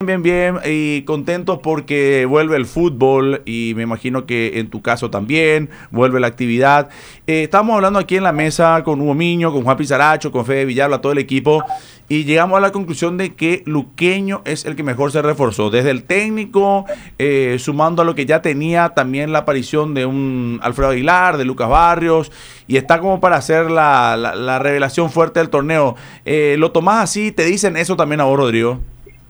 bien y contentos porque vuelve el fútbol y me imagino que en tu caso también vuelve la actividad. Estamos hablando aquí en la mesa con Hugo Miño, con Juan Pizarracho, con Fede Villalba, todo el equipo, y llegamos a la conclusión de que Luqueño es el que mejor se reforzó. Desde el técnico, sumando a lo que ya tenía también la aparición de un Alfredo Aguilar, de Lucas Barrios, y está como para hacer la revelación fuerte del torneo. ¿Lo tomás así? ¿Te dicen eso también a vos, Rodrigo?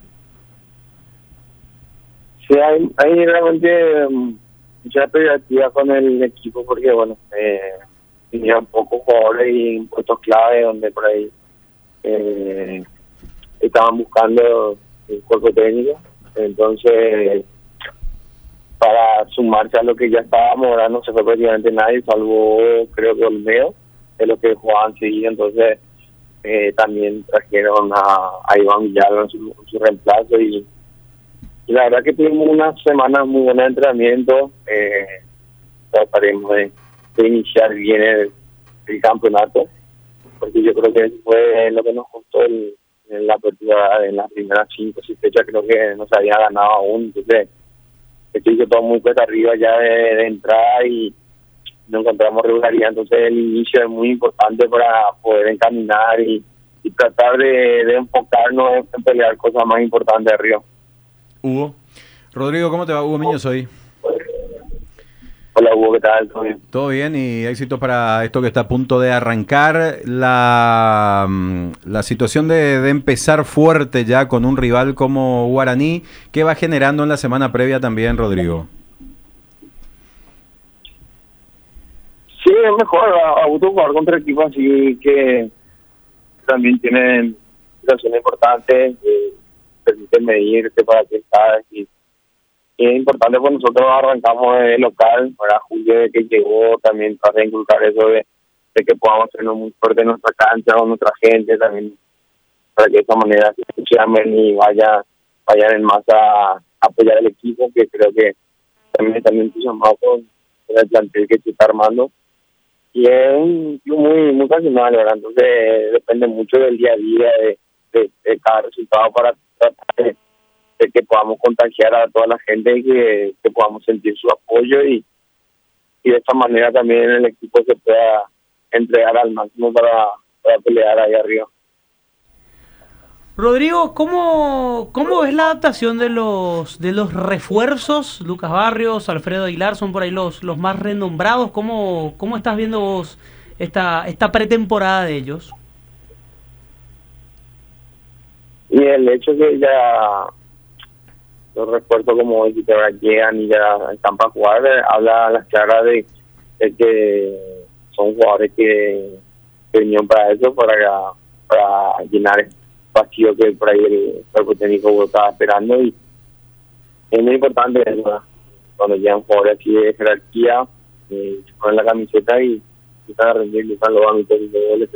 Sí, hay realmente mucha expectativa con el equipo porque, bueno, tenía pocos jugadores y puestos clave donde por ahí estaban buscando el cuerpo técnico. Entonces, para sumarse a lo que ya estábamos, ahora no se fue prácticamente nadie, salvo creo que Olmedo, de los que jugaban seguido. Entonces, también trajeron a Iván Villalba en su reemplazo y la verdad que tuvimos unas semanas muy buenas de entrenamiento. Trataremos de iniciar bien el campeonato, porque yo creo que fue lo que nos costó en la apertura en las primeras 5 o 6 fechas, creo que no se había ganado aún. Entonces, esto hizo todo muy cuesta arriba ya de entrada y no encontramos regularidad. Entonces, el inicio es muy importante para poder encaminar y tratar de enfocarnos en pelear cosas más importantes arriba. Hugo. Rodrigo, ¿cómo te va? Hugo Miño soy. Hola Hugo, ¿qué tal? ¿Todo bien? Todo bien y éxito para esto que está a punto de arrancar. La situación de empezar fuerte ya con un rival como Guaraní, ¿qué va generando en la semana previa también, Rodrigo? Sí, es mejor a gusto jugar contra equipos así que también tienen situaciones importantes, permiten medirse para que estás y es importante, pues nosotros arrancamos de local, para Julio de que llegó también para inculcar eso de que podamos tener muy fuerte en nuestra cancha con nuestra gente también, para que de esa manera se llamen y vayan en masa a apoyar al equipo, que creo que también están entusiasmados con el plantel que se está armando. Y es un club muy pasional, ¿verdad? Entonces depende mucho del día a día, de cada resultado para tratar de que podamos contagiar a toda la gente y que podamos sentir su apoyo y de esta manera también el equipo se pueda entregar al máximo para pelear ahí arriba. Rodrigo, ¿cómo es la adaptación de los refuerzos? Lucas Barrios, Alfredo Aguilar son por ahí los más renombrados. ¿Cómo estás viendo vos esta pretemporada de ellos? Y el hecho que ya los refuerzos como hoy que llegan y ya están para jugar, habla a las claras de que son jugadores que vinieron para eso, para llenar el vacío que por ahí el cuerpo técnico estaba esperando. Y es muy importante eso, ¿verdad? Cuando llegan jugadores aquí de jerarquía, se ponen la camiseta y empiezan a rendir, empiezan los ámbitos de goles.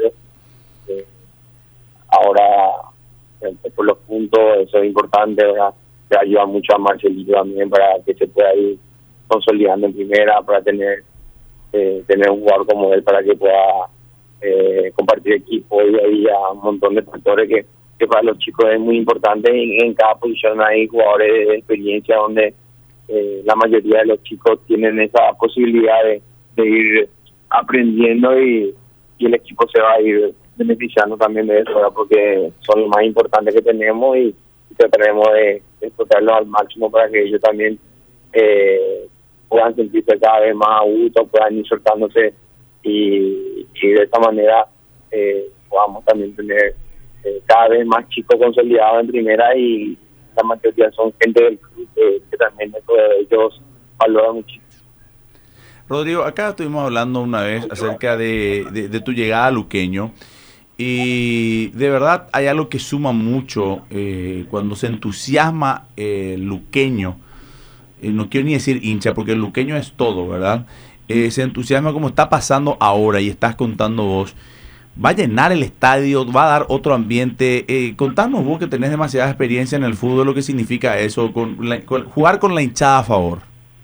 Ahora, por los puntos, eso es importante, ¿verdad? Que ayuda mucho a Marcelito también para que se pueda ir consolidando en primera, para tener un jugador como él, para que pueda compartir equipo y ahí a un montón de factores que para los chicos es muy importante. En cada posición hay jugadores de experiencia donde la mayoría de los chicos tienen esa posibilidad de ir aprendiendo y el equipo se va a ir beneficiando también de eso, ¿verdad? Porque son los más importantes que tenemos y trataremos de explotarlos al máximo para que ellos también puedan sentirse cada vez más a gusto, puedan ir soltándose y de esta manera podamos también tener cada vez más chicos consolidados en primera y la mayoría son gente del club que también ellos valoran muchísimo. Rodrigo, acá estuvimos hablando una vez acerca de tu llegada a Luqueño y de verdad hay algo que suma mucho cuando se entusiasma el luqueño. No quiero ni decir hincha porque el luqueño es todo, ¿verdad? Se entusiasma como está pasando ahora y estás contando vos. Va a llenar el estadio, va a dar otro ambiente. Contanos vos que tenés demasiada experiencia en el fútbol, lo que significa eso, jugar con la hinchada a favor.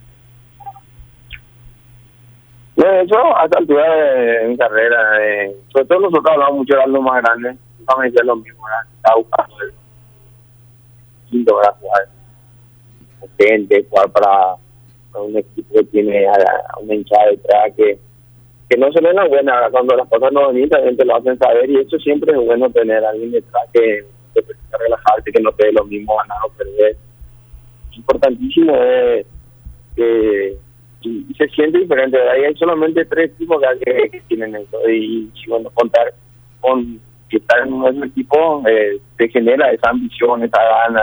De hecho, a esta altura de mi carrera, sobre todo nosotros hablamos mucho de algo más grande, nunca me decía lo mismo, ¿verdad? Estaba buscando distinto, ¿verdad? Jugar potente, jugar para un equipo que tiene a una hinchada detrás que no se le da buena, ¿verdad? Cuando las cosas no van también te lo hacen saber, y eso siempre es bueno tener a alguien detrás que te permita relajarte, que no te dé lo mismo ganar o perder. Importantísimo es que y se siente diferente, ¿verdad? Y hay solamente 3 equipos que tienen eso, y bueno, contar con que estar en un mismo equipo te genera esa ambición, esa gana,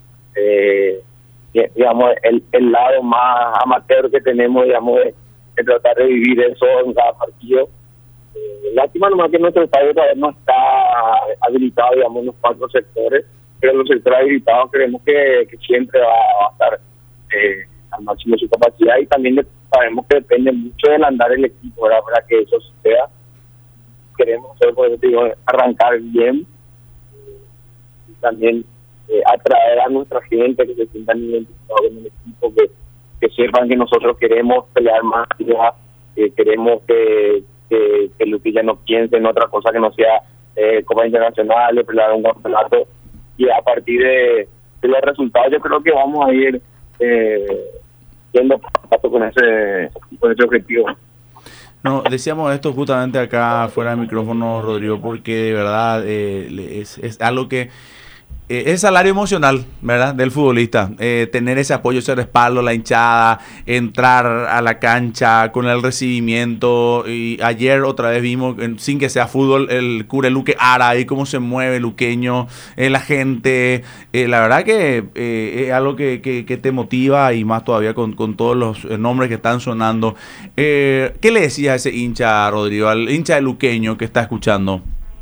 digamos, el lado más amateur que tenemos, digamos, de tratar de vivir eso en cada partido. Lástima nomás que nuestro estadio todavía no está habilitado, digamos, en los 4 sectores, pero los sectores habilitados creemos que siempre va a estar al máximo de su capacidad, y también sabemos que depende mucho del andar del equipo, ¿verdad? Para que eso suceda. Queremos hacer, por eso digo, arrancar bien, y también atraer a nuestra gente, que se sientan identificados con el equipo, que sepan que nosotros queremos pelear más, que queremos que Luquilla no piense en otra cosa que no sea Copa Internacional, pelear un campeonato, y a partir de los resultados yo creo que vamos a ir yendo paso con ese objetivo. No, decíamos esto justamente acá fuera del micrófono, Rodrigo, porque de verdad es algo que es salario emocional, ¿verdad? Del futbolista. Tener ese apoyo, ese respaldo, la hinchada, entrar a la cancha con el recibimiento. Y ayer otra vez vimos, sin que sea fútbol, el Cure Luque Ara, ahí cómo se mueve el luqueño, la gente. La verdad que es algo que te motiva, y más todavía con todos los nombres que están sonando. ¿Qué le decías a ese hincha, Rodrigo, al hincha de luqueño que está escuchando?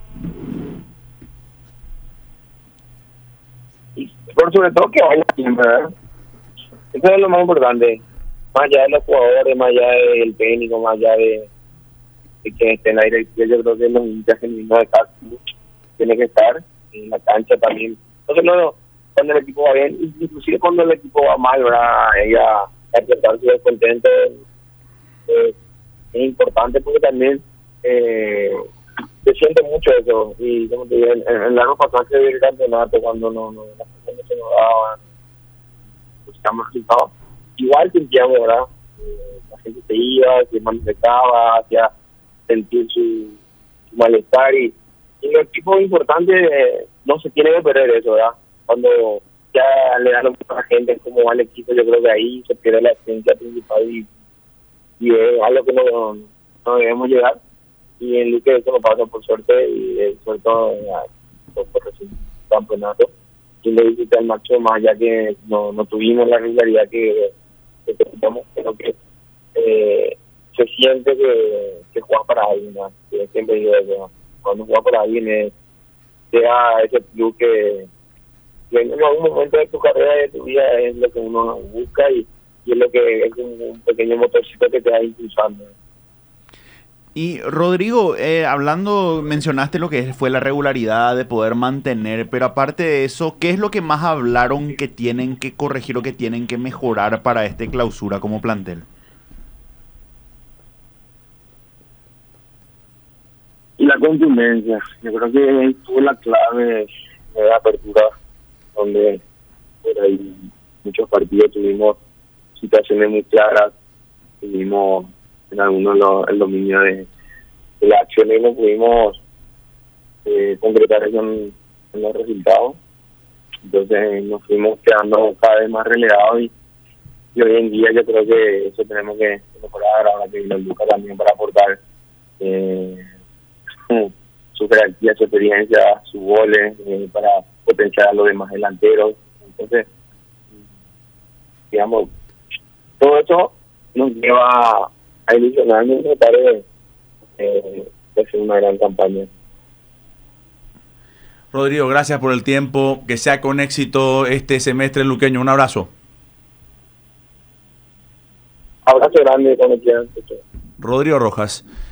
Por sobre todo que vaya siempre, ¿verdad? Eso es lo más importante, más allá de los jugadores, más allá del técnico, más allá de que esté en la dirección. Yo creo que los hinchas genuinos de cada club tienen que estar en la cancha también. Entonces, no, cuando el equipo va bien, inclusive cuando el equipo va mal, ¿verdad? Ella expresar su descontento es importante, porque también se siente mucho eso. Y como te digo, en largo pasaje del campeonato, cuando las cosas no se nos daban, buscamos resultados, igual sentíamos, ¿verdad? La gente se iba, se manifestaba, hacía sentir su malestar, y en el equipo importante no se tiene que perder eso, ¿verdad? Cuando ya le dan a la gente cómo va el equipo, yo creo que ahí se pierde la esencia principal, y es algo que no debemos llegar. Y en Luque eso no pasa, por suerte, y sobre todo por recibir un campeonato. Y le visité al máximo, más allá que no tuvimos la regularidad que teníamos, pero que se siente que juega para alguien, ¿no? Que siempre digo eso, cuando juega para alguien sea ese club que en algún momento de tu carrera, de tu vida, es lo que uno busca, y es lo que es un pequeño motorcito que te va impulsando. Y Rodrigo, mencionaste lo que fue la regularidad de poder mantener, pero aparte de eso, ¿qué es lo que más hablaron que tienen que corregir o que tienen que mejorar para este clausura como plantel? Y la contundencia, yo creo que tuvo la clave de la apertura, donde por ahí muchos partidos tuvimos situaciones muy claras, tuvimos en algunos el dominio de la acción, y no pudimos concretar eso en los resultados. Entonces nos fuimos quedando cada vez más relegados, y hoy en día yo creo que eso tenemos que mejorar. Ahora que vino Lucas también para aportar su jerarquía, su experiencia, sus goles, para potenciar a los demás delanteros. Entonces, digamos, todo eso nos lleva a ilusionarnos y tratar de hacer una gran campaña. Rodrigo, gracias por el tiempo, que sea con éxito este semestre luqueño. Un abrazo. Abrazo grande, cuando quieran. Rodrigo Rojas.